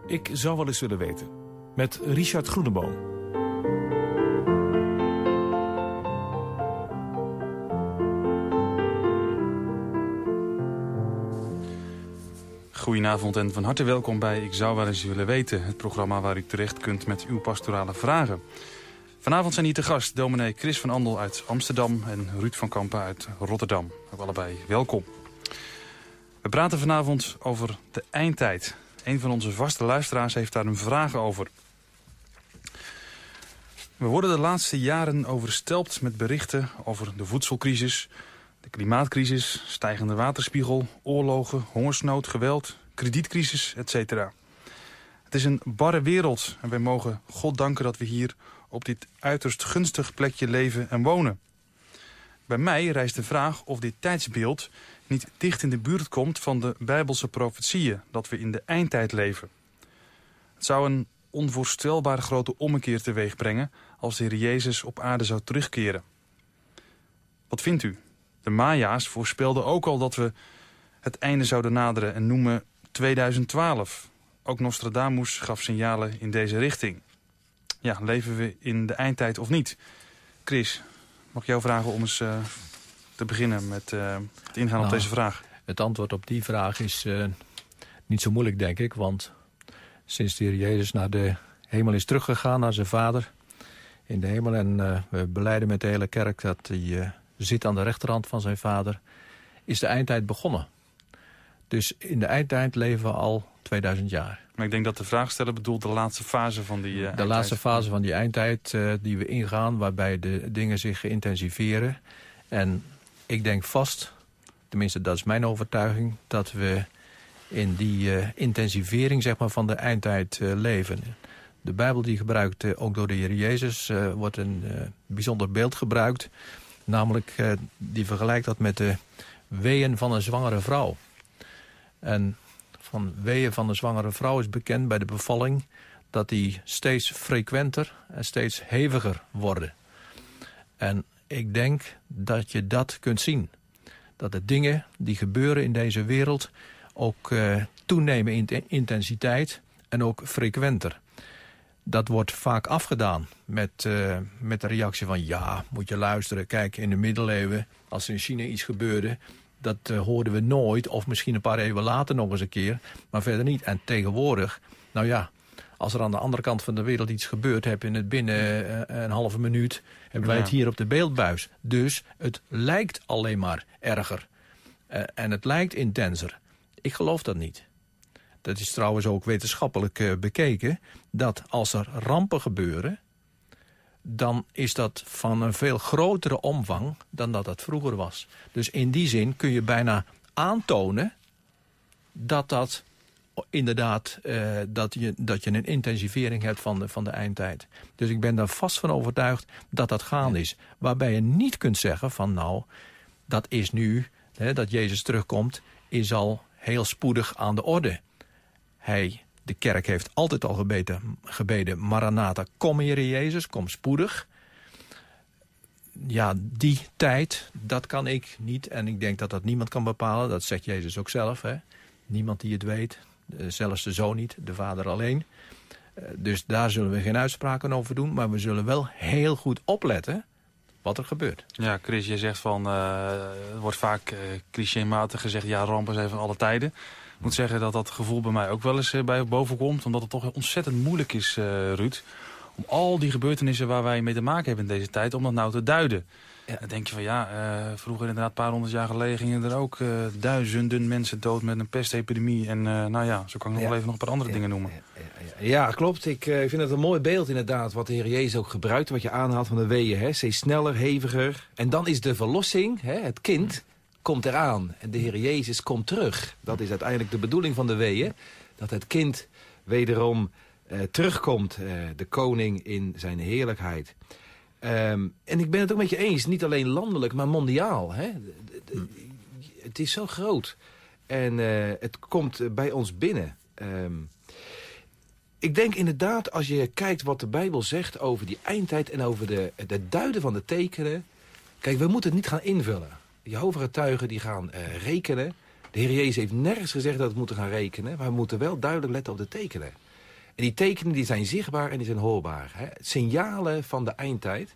Ik zou wel eens willen weten. Met Richard Groeneboom. Goedenavond en van harte welkom bij Ik zou wel eens willen weten. Het programma waar u terecht kunt met uw pastorale vragen. Vanavond zijn hier te gast dominee Chris van Andel uit Amsterdam en Ruud van Kampen uit Rotterdam. Ook allebei welkom. We praten vanavond over de eindtijd. Een van onze vaste luisteraars heeft daar een vraag over. We worden de laatste jaren overstelpt met berichten over de voedselcrisis, de klimaatcrisis, stijgende waterspiegel, oorlogen, hongersnood, geweld, kredietcrisis, etc. Het is een barre wereld en wij mogen God danken dat we hier op dit uiterst gunstig plekje leven en wonen. Bij mij rijst de vraag of dit tijdsbeeld niet dicht in de buurt komt van de Bijbelse profetieën dat we in de eindtijd leven. Het zou een onvoorstelbaar grote ommekeer teweeg brengen als de Heer Jezus op aarde zou terugkeren. Wat vindt u? De Maya's voorspelden ook al dat we het einde zouden naderen en noemen 2012. Ook Nostradamus gaf signalen in deze richting. Ja, leven we in de eindtijd of niet? Chris, mag ik jou vragen om eens te beginnen met het ingaan op deze vraag? Het antwoord op die vraag is niet zo moeilijk, denk ik. Want sinds de Heer Jezus naar de hemel is teruggegaan, naar zijn Vader in de hemel, en we belijden met de hele kerk dat hij zit aan de rechterhand van zijn Vader, is de eindtijd begonnen. Dus in de eindtijd leven we al 2000 jaar. Maar ik denk dat de vraagsteller bedoelt de laatste fase van die eindtijd. De laatste fase van die eindtijd die we ingaan, waarbij de dingen zich intensiveren. En ik denk vast, tenminste dat is mijn overtuiging, dat we in die intensivering, zeg maar, van de eindtijd leven. De Bijbel die gebruikt, ook door de Heer Jezus, wordt een bijzonder beeld gebruikt. Namelijk, die vergelijkt dat met de weeën van een zwangere vrouw. En van weeën van een zwangere vrouw is bekend bij de bevalling dat die steeds frequenter en steeds heviger worden. En ik denk dat je dat kunt zien. Dat de dingen die gebeuren in deze wereld ook toenemen in intensiteit en ook frequenter. Dat wordt vaak afgedaan met de reactie van ja, moet je luisteren. Kijk, in de middeleeuwen, als er in China iets gebeurde, dat hoorden we nooit. Of misschien een paar eeuwen later nog eens een keer, maar verder niet. En tegenwoordig, nou ja, als er aan de andere kant van de wereld iets gebeurt, heb je het binnen een halve minuut, hebben wij het hier op de beeldbuis. Dus het lijkt alleen maar erger. En het lijkt intenser. Ik geloof dat niet. Dat is trouwens ook wetenschappelijk bekeken, dat als er rampen gebeuren, dan is dat van een veel grotere omvang dan dat vroeger was. Dus in die zin kun je bijna aantonen dat inderdaad dat je een intensivering hebt van de eindtijd. Dus ik ben daar vast van overtuigd dat dat gaande is. Waarbij je niet kunt zeggen van nou, dat is nu, dat Jezus terugkomt, is al heel spoedig aan de orde. De kerk heeft altijd al gebeden, Maranatha, kom Heere Jezus, kom spoedig. Ja, die tijd, dat kan ik niet. En ik denk dat dat niemand kan bepalen. Dat zegt Jezus ook zelf. Hè? Niemand die het weet. Zelfs de Zoon niet, de Vader alleen. Dus daar zullen we geen uitspraken over doen. Maar we zullen wel heel goed opletten wat er gebeurt. Ja, Chris, je zegt van, er wordt vaak clichématig gezegd, ja, rampen zijn van alle tijden. Ik moet zeggen dat dat gevoel bij mij ook wel eens bij boven komt. Omdat het toch ontzettend moeilijk is, Ruud, om al die gebeurtenissen waar wij mee te maken hebben in deze tijd, om dat nou te duiden. Ja. Dan denk je van ja, vroeger inderdaad, een paar honderd jaar geleden gingen er ook duizenden mensen dood met een pestepidemie. En nou ja, zo kan ik nog wel even nog een paar andere dingen noemen. Ja, klopt. Ik vind het een mooi beeld inderdaad, wat de Heer Jezus ook gebruikt, wat je aanhaalt van de weeën. Hè? Steeds sneller, heviger. En dan is de verlossing, hè? Het kind komt eraan en de Heer Jezus komt terug. Dat is uiteindelijk de bedoeling van de weeën. Dat het kind wederom terugkomt, de koning in zijn heerlijkheid. En ik ben het ook met je eens, niet alleen landelijk, maar mondiaal. Hè? Het is zo groot. En het komt bij ons binnen. Ik denk inderdaad, als je kijkt wat de Bijbel zegt over die eindtijd en over de duiden van de tekenen. Kijk, we moeten het niet gaan invullen. Jehovah-getuigen die gaan rekenen. De Heer Jezus heeft nergens gezegd dat we moeten gaan rekenen. Maar we moeten wel duidelijk letten op de tekenen. En die tekenen die zijn zichtbaar en die zijn hoorbaar. Hè? Signalen van de eindtijd.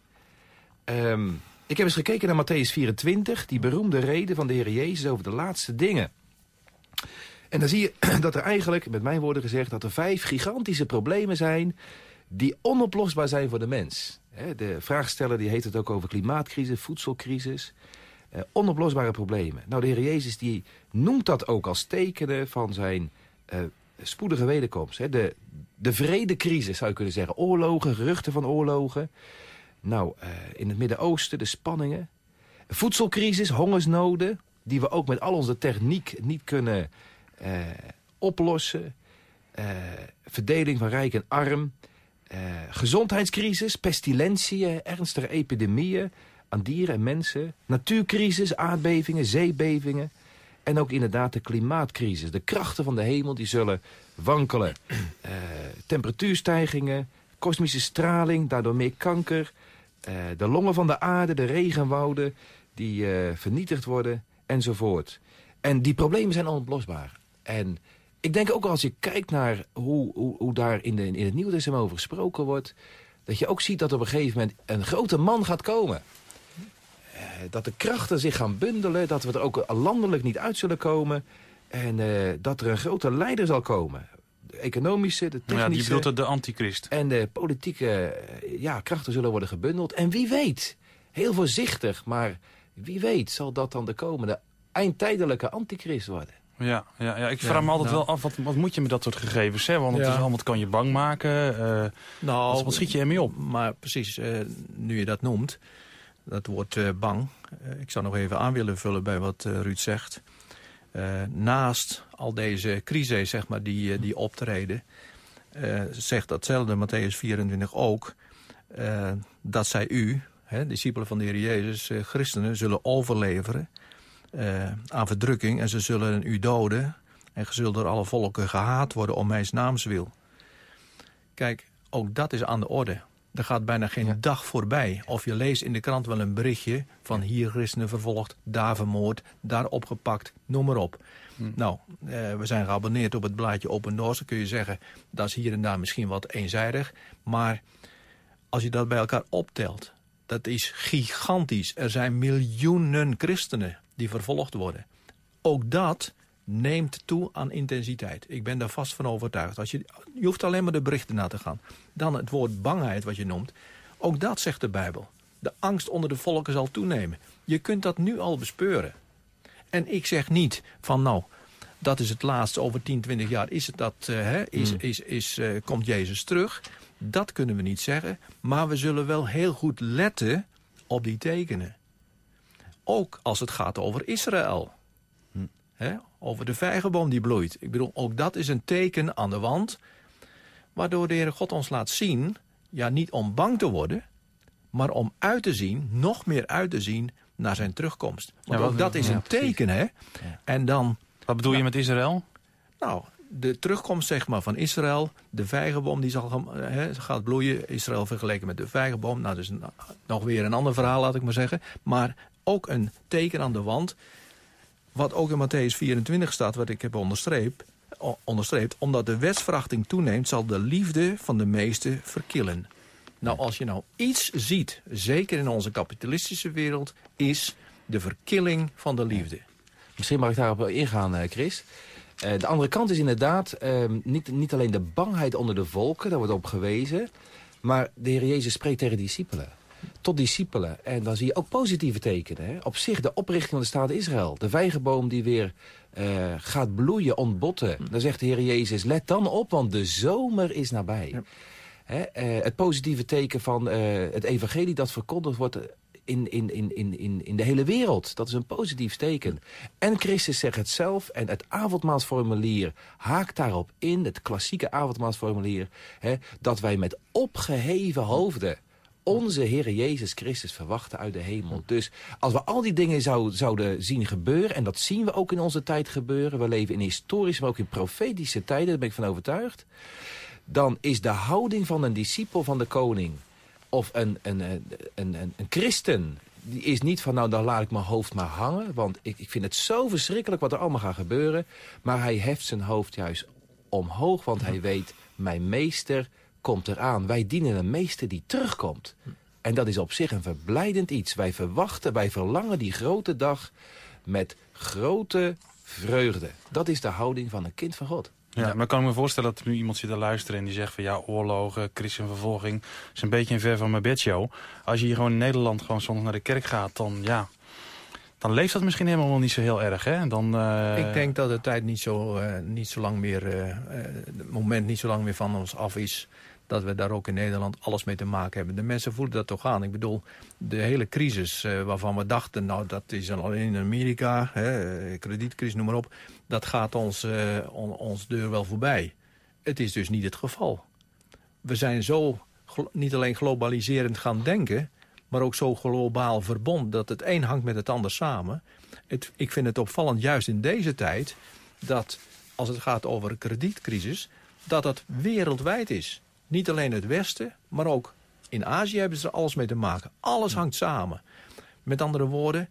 Ik heb eens gekeken naar Mattheüs 24, die beroemde reden van de Heer Jezus over de laatste dingen. En dan zie je dat er eigenlijk, met mijn woorden gezegd, dat er 5 gigantische problemen zijn die onoplosbaar zijn voor de mens. De vraagsteller die heeft het ook over klimaatcrisis, voedselcrisis. Onoplosbare problemen. Nou, de Heer Jezus die noemt dat ook als tekenen van zijn spoedige wederkomst. De vredecrisis zou je kunnen zeggen. Oorlogen, geruchten van oorlogen. Nou, in het Midden-Oosten de spanningen. Voedselcrisis, hongersnoden, die we ook met al onze techniek niet kunnen oplossen. Verdeling van rijk en arm. Gezondheidscrisis, pestilentieën, ernstige epidemieën aan dieren en mensen. Natuurcrisis, aardbevingen, zeebevingen. En ook inderdaad de klimaatcrisis. De krachten van de hemel die zullen wankelen. Temperatuurstijgingen, kosmische straling, daardoor meer kanker. De longen van de aarde, de regenwouden die vernietigd worden enzovoort. En die problemen zijn onoplosbaar. En ik denk ook als je kijkt naar hoe daar in het Nieuwe Testament over gesproken wordt, dat je ook ziet dat op een gegeven moment een grote man gaat komen. Dat de krachten zich gaan bundelen, dat we er ook landelijk niet uit zullen komen. En dat er een grote leider zal komen. De economische, de technische. Ja, die bedoelt de antichrist. En de politieke krachten zullen worden gebundeld. En wie weet, heel voorzichtig, maar wie weet zal dat dan de komende eindtijdelijke antichrist worden. Ja, ik vraag me altijd wel af, wat moet je met dat soort gegevens? Hè? Want het is allemaal, het kan je bang maken. Wat schiet je ermee op? Maar precies, nu je dat noemt, dat woord bang. Ik zou nog even aan willen vullen bij wat Ruud zegt. Naast al deze crises, zeg maar, die optreden, zegt datzelfde Mattheüs 24 ook, dat zij u, discipelen van de Heer Jezus, christenen, zullen overleveren aan verdrukking en ze zullen u doden en ge zult door alle volken gehaat worden om mijn naams wil. Kijk, ook dat is aan de orde. Er gaat bijna geen dag voorbij. Of je leest in de krant wel een berichtje van hier christenen vervolgd, daar vermoord, daar opgepakt, noem maar op. Nou, we zijn geabonneerd op het blaadje Open Doors. Dan kun je zeggen, dat is hier en daar misschien wat eenzijdig. Maar als je dat bij elkaar optelt, dat is gigantisch. Er zijn miljoenen christenen die vervolgd worden. Ook dat neemt toe aan intensiteit. Ik ben daar vast van overtuigd. Je hoeft alleen maar de berichten na te gaan. Dan het woord bangheid wat je noemt. Ook dat zegt de Bijbel. De angst onder de volken zal toenemen. Je kunt dat nu al bespeuren. En ik zeg niet van nou, dat is het laatste. Over 10, 20 jaar is het dat, komt Jezus terug. Dat kunnen we niet zeggen. Maar we zullen wel heel goed letten op die tekenen. Ook als het gaat over Israël. Over de vijgenboom die bloeit. Ik bedoel, ook dat is een teken aan de wand, waardoor de Heere God ons laat zien, ja, niet om bang te worden, maar om uit te zien, nog meer uit te zien naar zijn terugkomst. Want ook dat is een teken, hè. Ja. En dan, wat bedoel je met Israël? Nou, de terugkomst, zeg maar, van Israël, de vijgenboom die gaat bloeien. Israël vergeleken met de vijgenboom. Nou, dat is nog weer een ander verhaal, laat ik maar zeggen. Maar ook een teken aan de wand. Wat ook in Mattheüs 24 staat, wat ik heb onderstreept. Omdat de wetsverachting toeneemt, zal de liefde van de meesten verkillen. Nou, als je nou iets ziet, zeker in onze kapitalistische wereld, is de verkilling van de liefde. Misschien mag ik daarop ingaan, Chris. De andere kant is inderdaad niet alleen de bangheid onder de volken, daar wordt op gewezen. Maar de Heer Jezus spreekt tegen discipelen. Tot discipelen. En dan zie je ook positieve tekenen. Hè? Op zich de oprichting van de staat Israël. De vijgenboom die weer gaat bloeien, ontbotten. Dan zegt de Heer Jezus, let dan op, want de zomer is nabij. Ja. Het positieve teken van het evangelie dat verkondigd wordt in de hele wereld. Dat is een positief teken. En Christus zegt het zelf. En het avondmaalsformulier haakt daarop in. Het klassieke avondmaalsformulier. Dat wij met opgeheven hoofden onze Heere Jezus Christus verwachten uit de hemel. Dus als we al die dingen zouden zien gebeuren, en dat zien we ook in onze tijd gebeuren, we leven in historische, maar ook in profetische tijden, daar ben ik van overtuigd, dan is de houding van een discipel van de koning, of een christen, die is niet van, nou, dan laat ik mijn hoofd maar hangen, want ik vind het zo verschrikkelijk wat er allemaal gaat gebeuren, maar hij heft zijn hoofd juist omhoog, want hij weet, mijn meester komt eraan. Wij dienen een meester die terugkomt. En dat is op zich een verblijdend iets. Wij verwachten, wij verlangen die grote dag met grote vreugde. Dat is de houding van een kind van God. Ja, maar kan ik me voorstellen dat er nu iemand zit te luisteren en die zegt van ja, oorlogen, christenvervolging, is een beetje een ver van mijn bedshow. Als je hier gewoon in Nederland gewoon zondag naar de kerk gaat, dan leeft dat misschien helemaal niet zo heel erg, hè? Dan, Ik denk dat de tijd niet zo lang meer, het moment niet zo lang meer van ons af is, dat we daar ook in Nederland alles mee te maken hebben. De mensen voelen dat toch aan. Ik bedoel, de hele crisis waarvan we dachten, nou dat is alleen in Amerika, kredietcrisis, noem maar op, dat gaat ons deur wel voorbij. Het is dus niet het geval. We zijn zo niet alleen globaliserend gaan denken, maar ook zo globaal verbonden dat het een hangt met het ander samen. Ik vind het opvallend, juist in deze tijd, dat als het gaat over een kredietcrisis, dat het wereldwijd is. Niet alleen het Westen, maar ook in Azië hebben ze er alles mee te maken. Alles hangt samen. Met andere woorden,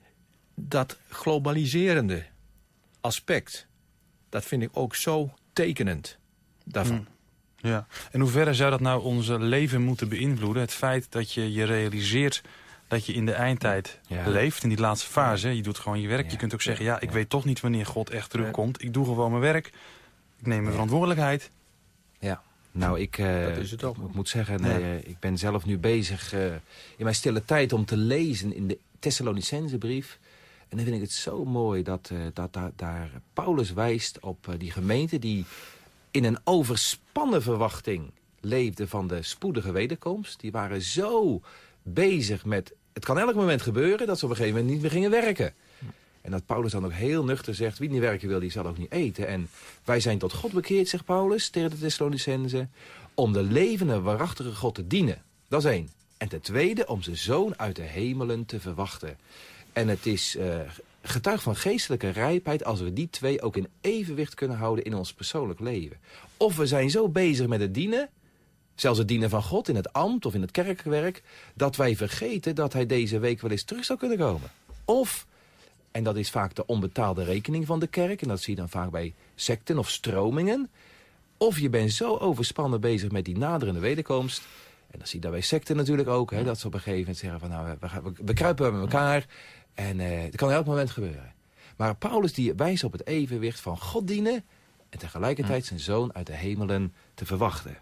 dat globaliserende aspect, dat vind ik ook zo tekenend daarvan. Ja. In hoeverre zou dat nou onze leven moeten beïnvloeden? Het feit dat je realiseert dat je in de eindtijd leeft, in die laatste fase. Je doet gewoon je werk. Je kunt ook zeggen, ik weet toch niet wanneer God echt terugkomt. Ik doe gewoon mijn werk. Ik neem mijn verantwoordelijkheid. Ja. Nou, ik moet zeggen, ik ben zelf nu bezig in mijn stille tijd om te lezen in de Thessalonicensebrief. En dan vind ik het zo mooi dat daar Paulus wijst op die gemeente die in een overspannen verwachting leefde van de spoedige wederkomst. Die waren zo bezig met, het kan elk moment gebeuren dat ze op een gegeven moment niet meer gingen werken. En dat Paulus dan ook heel nuchter zegt, wie niet werken wil, die zal ook niet eten. En wij zijn tot God bekeerd, zegt Paulus tegen de Thessalonicenzen, om de levende, waarachtige God te dienen. Dat is één. En ten tweede, om zijn zoon uit de hemelen te verwachten. En het is getuig van geestelijke rijpheid als we die twee ook in evenwicht kunnen houden in ons persoonlijk leven. Of we zijn zo bezig met het dienen, zelfs het dienen van God in het ambt of in het kerkwerk, dat wij vergeten dat hij deze week wel eens terug zou kunnen komen. Of, en dat is vaak de onbetaalde rekening van de kerk, en dat zie je dan vaak bij secten of stromingen. Of je bent zo overspannen bezig met die naderende wederkomst. En dat zie je dan bij secten natuurlijk ook, hè, dat ze op een gegeven moment zeggen van nou, we kruipen bij elkaar. En dat kan elk moment gebeuren. Maar Paulus die wijst op het evenwicht van God dienen en tegelijkertijd zijn zoon uit de hemelen te verwachten.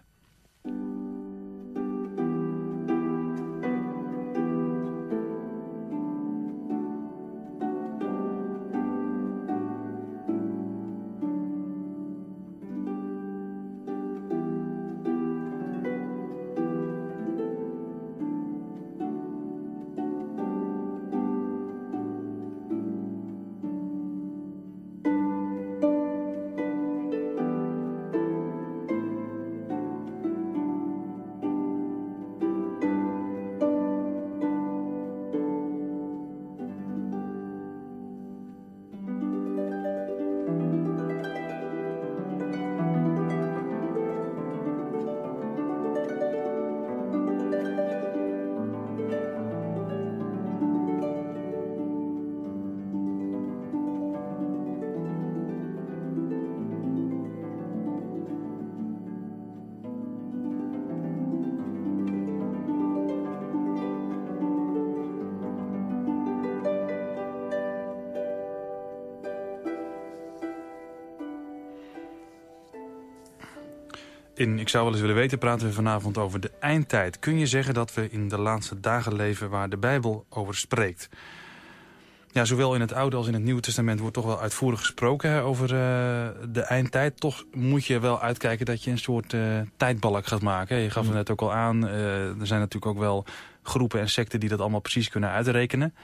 In Ik zou wel eens willen weten praten we vanavond over de eindtijd. Kun je zeggen dat we in de laatste dagen leven waar de Bijbel over spreekt? Ja, zowel in het Oude als in het Nieuwe Testament wordt toch wel uitvoerig gesproken over de eindtijd. Toch moet je wel uitkijken dat je een soort tijdbalk gaat maken. Je gaf het net ook al aan. Er zijn natuurlijk ook wel groepen en secten die dat allemaal precies kunnen uitrekenen.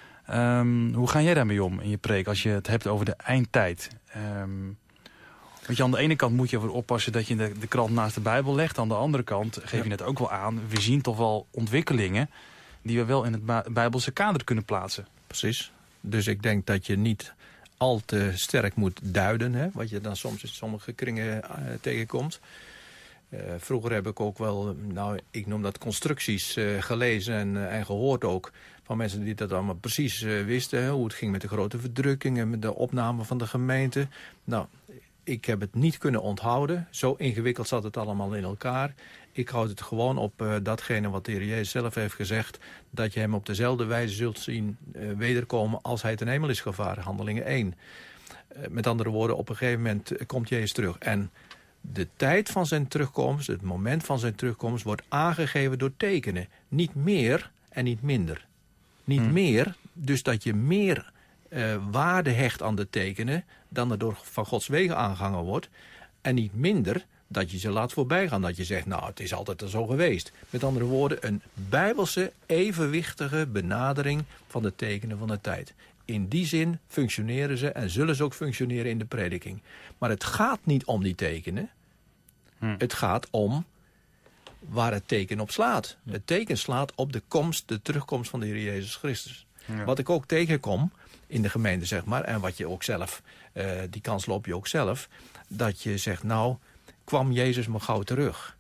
Hoe ga jij daarmee om in je preek als je het hebt over de eindtijd? Want aan de ene kant moet je ervoor oppassen dat je de krant naast de Bijbel legt. Aan de andere kant geef je net ook wel aan. We zien toch wel ontwikkelingen die we wel in het Bijbelse kader kunnen plaatsen. Precies. Dus ik denk dat je niet al te sterk moet duiden, hè, wat je dan soms in sommige kringen tegenkomt. Vroeger heb ik ook wel, ik noem dat constructies gelezen en gehoord ook. Van mensen die dat allemaal precies wisten. Hoe het ging met de grote verdrukkingen, met de opname van de gemeente. Nou, Ik heb het niet kunnen onthouden. Zo ingewikkeld zat het allemaal in elkaar. Ik houd het gewoon op datgene wat de Heer Jezus zelf heeft gezegd. Dat je hem op dezelfde wijze zult zien wederkomen als hij ten hemel is gevaren. Handelingen 1. Met andere woorden, op een gegeven moment komt Jezus terug. En de tijd van zijn terugkomst, het moment van zijn terugkomst, wordt aangegeven door tekenen. Niet meer en niet minder. Niet meer, dus dat je meer waarde hecht aan de tekenen dan er door van Gods wegen aangehangen wordt. En niet minder dat je ze laat voorbijgaan. Dat je zegt, nou, het is altijd al zo geweest. Met andere woorden, een bijbelse, evenwichtige benadering van de tekenen van de tijd. In die zin functioneren ze en zullen ze ook functioneren in de prediking. Maar het gaat niet om die tekenen. Het gaat om waar het teken op slaat. Het teken slaat op de terugkomst van de Heer Jezus Christus. Ja. Wat ik ook tegenkom in de gemeente, zeg maar, en wat je ook zelf, die kans loop je ook zelf, dat je zegt, nou, kwam Jezus maar gauw terug.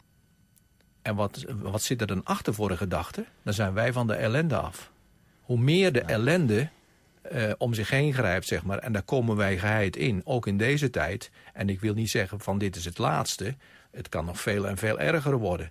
En wat zit er dan achter voor een gedachte? Dan zijn wij van de ellende af. Hoe meer de ellende om zich heen grijpt, zeg maar, en daar komen wij geheid in, ook in deze tijd. En ik wil niet zeggen van dit is het laatste. Het kan nog veel en veel erger worden.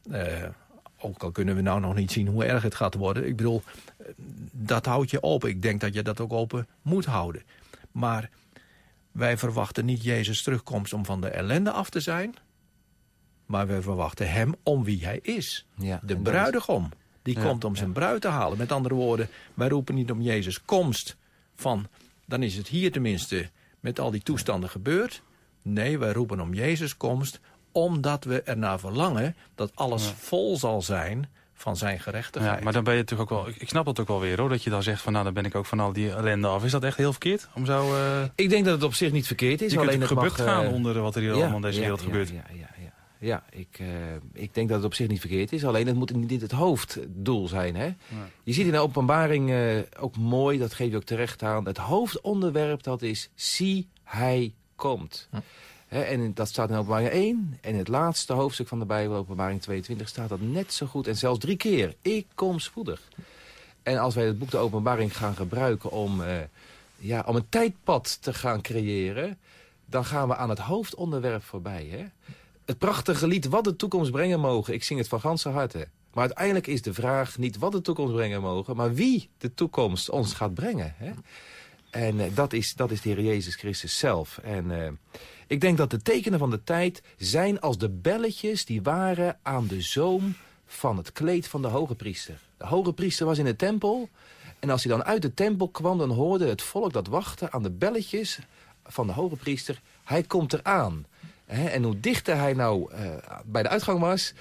Ook al kunnen we nou nog niet zien hoe erg het gaat worden. Ik bedoel, dat houd je open. Ik denk dat je dat ook open moet houden. Maar wij verwachten niet Jezus' terugkomst om van de ellende af te zijn. Maar wij verwachten hem om wie hij is. Ja, de bruidegom. Die komt om zijn bruid te halen. Met andere woorden, wij roepen niet om Jezus' komst van, dan is het hier tenminste met al die toestanden gebeurd. Nee, wij roepen om Jezus' komst omdat we ernaar verlangen dat alles vol zal zijn van zijn gerechtigheid. Ja, maar dan ben je natuurlijk ook wel, ik snap dat ook wel weer hoor, dat je dan zegt van nou dan ben ik ook van al die ellende af. Is dat echt heel verkeerd? Om zo, Ik denk dat het op zich niet verkeerd is. Je alleen kunt het gebukt gaan onder wat er hier allemaal in deze wereld gebeurt. Ja, ik denk dat het op zich niet verkeerd is. Alleen het moet niet het hoofddoel zijn. Hè? Ja. Je ziet in de openbaring ook mooi, dat geef je ook terecht aan. Het hoofdonderwerp dat is, zie hij komt. Ja. En dat staat in openbaring 1. En in het laatste hoofdstuk van de Bijbel, openbaring 22, staat dat net zo goed. En zelfs 3 keer. Ik kom spoedig. En als wij het boek de openbaring gaan gebruiken om een tijdpad te gaan creëren, dan gaan we aan het hoofdonderwerp voorbij. Hè? Het prachtige lied wat de toekomst brengen mogen. Ik zing het van ganse harte. Maar uiteindelijk is de vraag niet wat de toekomst brengen mogen, maar wie de toekomst ons gaat brengen. Hè? En dat is de Heer Jezus Christus zelf. En ik denk dat de tekenen van de tijd zijn als de belletjes die waren aan de zoom van het kleed van de hoge priester. De hoge priester was in de tempel. En als hij dan uit de tempel kwam, dan hoorde het volk dat wachtte aan de belletjes van de hoge priester. Hij komt eraan. En hoe dichter hij nou bij de uitgang was,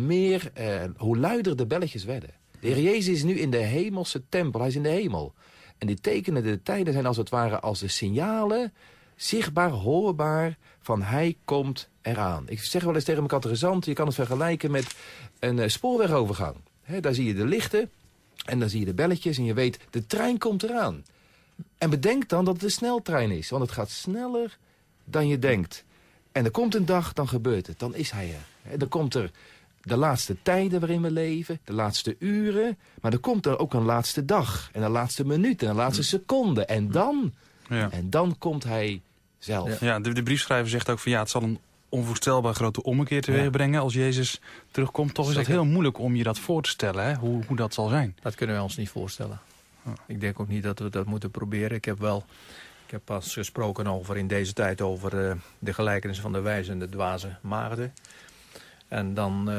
hoe luider de belletjes werden. De Heer Jezus is nu in de hemelse tempel. Hij is in de hemel. En die tekenen, de tijden zijn als het ware als de signalen, zichtbaar, hoorbaar, van hij komt eraan. Ik zeg wel eens tegen mijn catechisanten, je kan het vergelijken met een spoorwegovergang. Daar zie je de lichten en dan zie je de belletjes en je weet, de trein komt eraan. En bedenk dan dat het een sneltrein is, want het gaat sneller dan je denkt. En er komt een dag, dan gebeurt het, dan is hij er. Dan komt er de laatste tijden waarin we leven, de laatste uren, maar er komt er ook een laatste dag en een laatste minuut en een laatste seconde. En dan komt hij zelf. Ja, de briefschrijver zegt ook van het zal een onvoorstelbaar grote ommekeer teweeg brengen als Jezus terugkomt. Toch is dat heel moeilijk om je dat voor te stellen, hè? Hoe dat zal zijn. Dat kunnen wij ons niet voorstellen. Ik denk ook niet dat we dat moeten proberen. Ik heb pas gesproken over in deze tijd over de gelijkenis van de wijze en de dwaze maagden. En dan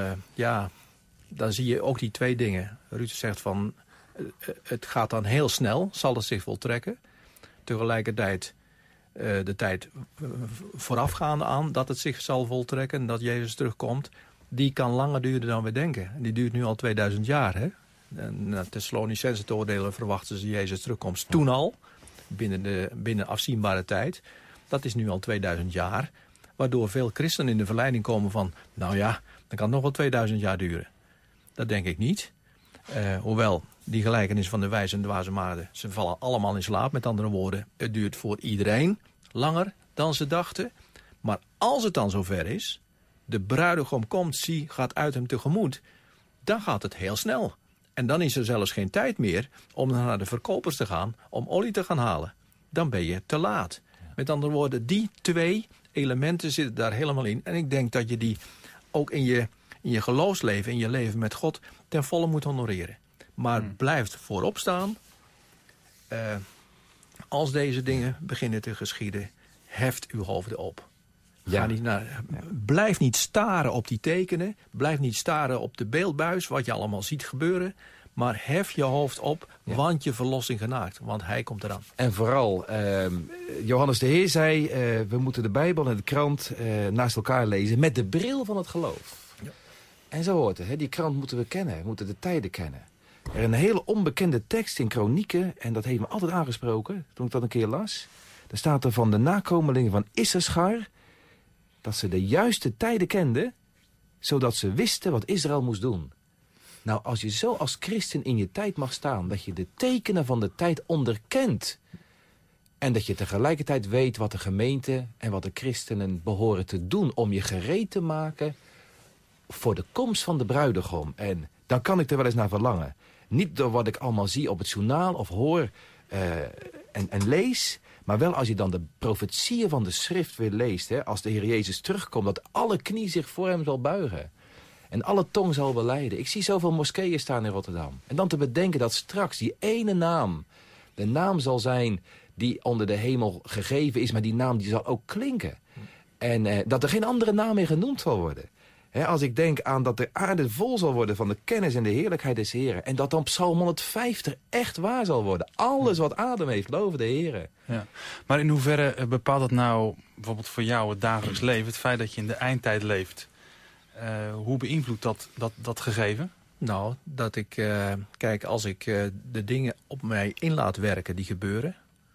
zie je ook die 2 dingen. Ruud zegt van, het gaat dan heel snel, zal het zich voltrekken. Tegelijkertijd de tijd voorafgaande aan dat het zich zal voltrekken, dat Jezus terugkomt, die kan langer duren dan we denken. Die duurt nu al 2000 jaar. Hè? Naar Thessalonicenzen te oordelen verwachten ze Jezus terugkomst toen al, binnen afzienbare tijd. Dat is nu al 2000 jaar. Waardoor veel christenen in de verleiding komen van, dan kan het nog wel 2000 jaar duren. Dat denk ik niet. Hoewel die gelijkenis van de wijze en dwaze maagden, ze vallen allemaal in slaap. Met andere woorden, het duurt voor iedereen langer dan ze dachten. Maar als het dan zover is, de bruidegom komt, gaat uit hem tegemoet, dan gaat het heel snel. En dan is er zelfs geen tijd meer om naar de verkopers te gaan om olie te gaan halen. Dan ben je te laat. Met andere woorden, die 2 elementen zitten daar helemaal in. En ik denk dat je die ook in je geloofsleven, in je leven met God, ten volle moet honoreren. Maar blijft voorop staan. Als deze dingen beginnen te geschieden, heft uw hoofden op. Ja. Blijf niet staren op die tekenen. Blijf niet staren op de beeldbuis, wat je allemaal ziet gebeuren. Maar hef je hoofd op, want je verlossing genaakt. Want hij komt eraan. En vooral, Johannes de Heer zei, we moeten de Bijbel en de krant naast elkaar lezen met de bril van het geloof. Ja. En zo hoort het, hè? Die krant moeten we kennen, we moeten de tijden kennen. Er is een hele onbekende tekst in Kronieken, en dat heeft me altijd aangesproken toen ik dat een keer las. Daar staat er van de nakomelingen van Issachar dat ze de juiste tijden kenden, zodat ze wisten wat Israël moest doen. Nou, als je zo als christen in je tijd mag staan, dat je de tekenen van de tijd onderkent, en dat je tegelijkertijd weet wat de gemeente en wat de christenen behoren te doen om je gereed te maken voor de komst van de bruidegom. En dan kan ik er wel eens naar verlangen. Niet door wat ik allemaal zie op het journaal of hoor en lees, maar wel als je dan de profetieën van de schrift weer leest, hè, als de Heer Jezus terugkomt, dat alle knie zich voor hem zal buigen. En alle tong zal belijden. Ik zie zoveel moskeeën staan in Rotterdam. En dan te bedenken dat straks die ene naam, de naam zal zijn die onder de hemel gegeven is, maar die naam die zal ook klinken. En dat er geen andere naam meer genoemd zal worden. Als ik denk aan dat de aarde vol zal worden van de kennis en de heerlijkheid des Heren. En dat dan Psalm 150 echt waar zal worden. Alles wat adem heeft, loven de Heren. Ja. Maar in hoeverre bepaalt dat nou bijvoorbeeld voor jou het dagelijks leven? Het feit dat je in de eindtijd leeft. Hoe beïnvloedt dat gegeven? Nou, dat ik, kijk, als ik de dingen op mij in laat werken die gebeuren.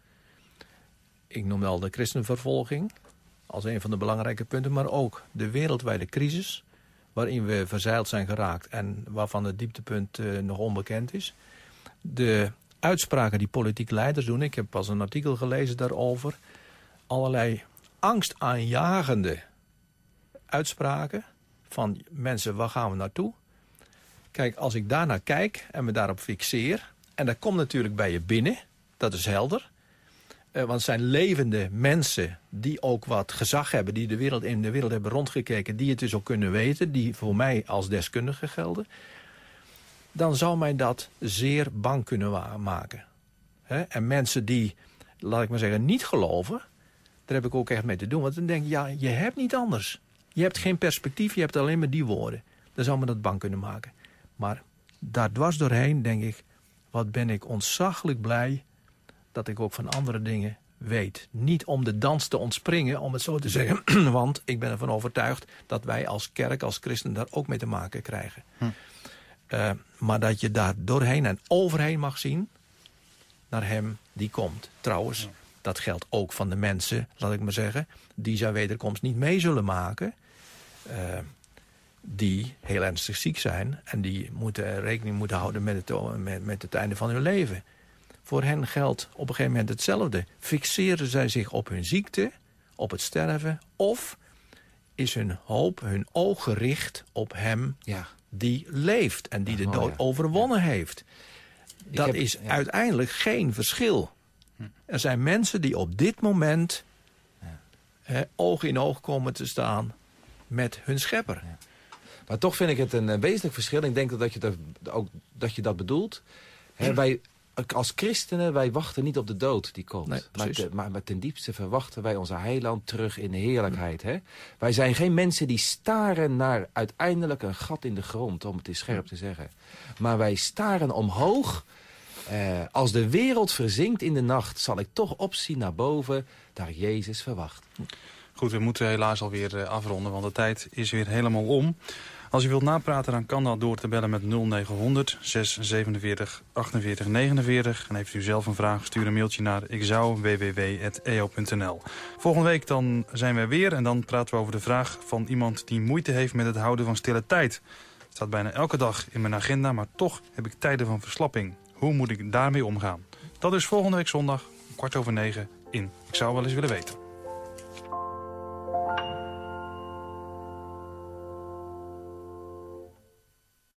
Ik noem wel de christenvervolging als een van de belangrijke punten, maar ook de wereldwijde crisis waarin we verzeild zijn geraakt en waarvan het dieptepunt nog onbekend is. De uitspraken die politieke leiders doen, ik heb pas een artikel gelezen daarover, allerlei angstaanjagende uitspraken van mensen, waar gaan we naartoe? Kijk, als ik daarnaar kijk en me daarop fixeer, en dat komt natuurlijk bij je binnen, dat is helder. Want het zijn levende mensen die ook wat gezag hebben, die in de wereld hebben rondgekeken, die het dus ook kunnen weten, die voor mij als deskundige gelden. Dan zou mij dat zeer bang kunnen maken. En mensen die, laat ik maar zeggen, niet geloven, daar heb ik ook echt mee te doen. Want dan denk ik, ja, je hebt niet anders. Je hebt geen perspectief, je hebt alleen maar die woorden. Dan zou me dat bang kunnen maken. Maar daar dwars doorheen denk ik, wat ben ik ontzaglijk blij dat ik ook van andere dingen weet. Niet om de dans te ontspringen, om het zo te zeggen. Want ik ben ervan overtuigd dat wij als kerk, als christen daar ook mee te maken krijgen. Maar dat je daar doorheen en overheen mag zien naar hem die komt. Trouwens, dat geldt ook van de mensen, laat ik maar zeggen, die zijn wederkomst niet mee zullen maken. Die heel ernstig ziek zijn en die rekening moeten houden met het einde van hun leven. Voor hen geldt op een gegeven moment hetzelfde. Fixeren zij zich op hun ziekte, op het sterven, of is hun hoop, hun oog gericht op hem die leeft en die de dood overwonnen heeft? Dat is uiteindelijk geen verschil. Er zijn mensen die op dit moment oog in oog komen te staan met hun schepper. Ja. Maar toch vind ik het een wezenlijk verschil. Ik denk dat je dat bedoelt. Wij als christenen, wij wachten niet op de dood die komt. Nee, maar ten diepste verwachten wij onze heiland terug in de heerlijkheid. Hè? Wij zijn geen mensen die staren naar uiteindelijk een gat in de grond, om het eens scherp te zeggen. Maar wij staren omhoog. Als de wereld verzinkt in de nacht, zal ik toch opzien naar boven, daar Jezus verwacht. Goed, we moeten helaas alweer afronden, want de tijd is weer helemaal om. Als u wilt napraten, dan kan dat door te bellen met 0900 647 48 49. En heeft u zelf een vraag, stuur een mailtje naar ikzou@www.eo.nl. Volgende week dan zijn we weer en dan praten we over de vraag van iemand die moeite heeft met het houden van stille tijd. Het staat bijna elke dag in mijn agenda, maar toch heb ik tijden van verslapping. Hoe moet ik daarmee omgaan? Dat is volgende week zondag, 20:15 in Ik zou wel eens willen weten.